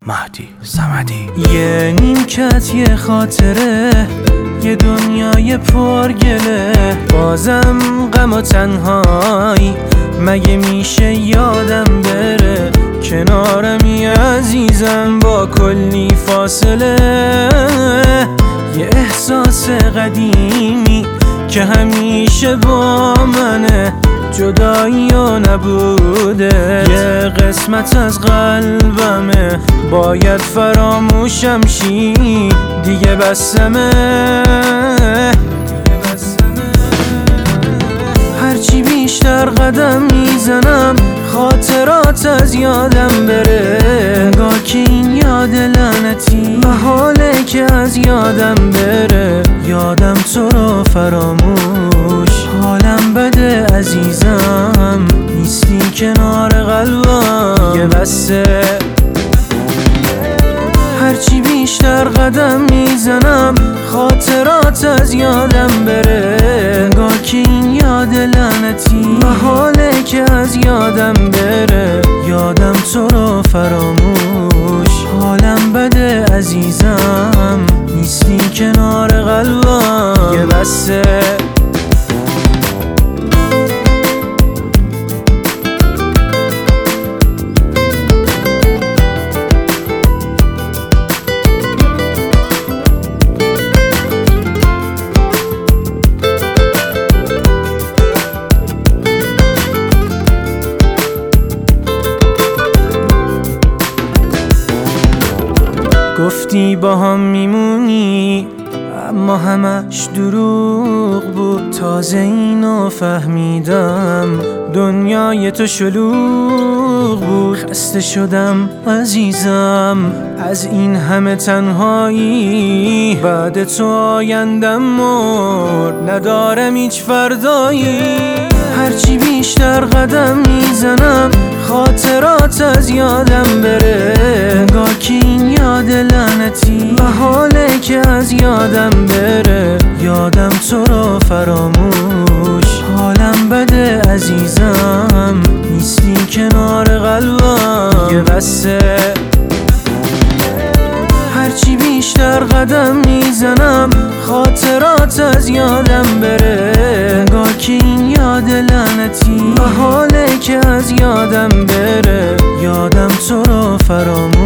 مهدی صمدی. یه نیمکت، یه خاطره، یه دنیای پرگله، بازم غم و تنهایی مگه میشه یادم بره؟ کنارمی عزیزم با کلی فاصله، یه احساس قدیمی که همیشه با منه، جدایی و نبوده، یه قسمت از قلبمه، باید فراموشم شی دیگه بسمه. هرچی بیشتر قدم میزنم خاطرات از یادم بره، انگار که این یاد لعنتی محاله که از یادم بره. یادم تو رو فراموش، حالم بده عزیزم، نیستی کنار قلبم یه بسه. هرچی بیشتر قدم میزنم خاطرات از یادم بره، انگار که این یاد لعنتی محاله که از یادم بره. یادم تو رو فراموش، حالم بده عزیزم، نیستی کنار قلبم یه بسه. گفتی با هم میمونی اما همش دروغ بود، تازه اینو فهمیدم دنیای تو شلوغ بود. خسته شدم عزیزم از این همه تنهایی، بعد تو آیندم مرد، ندارم هیچ فردایی. هرچی بیشتر قدم میزنم خاطرات از یادم بره، انگار که این یاد لعنتی محاله که از یادم بره. یادم تو رو فراموش، حالم بده عزیزم، نیستی کنار قلبم یه بسه. هرچی بیشتر قدم میزنم خاطرات از یادم بره، انگار که این یاد لعنتی محاله که از یادم بره. یادم تو رو فراموش،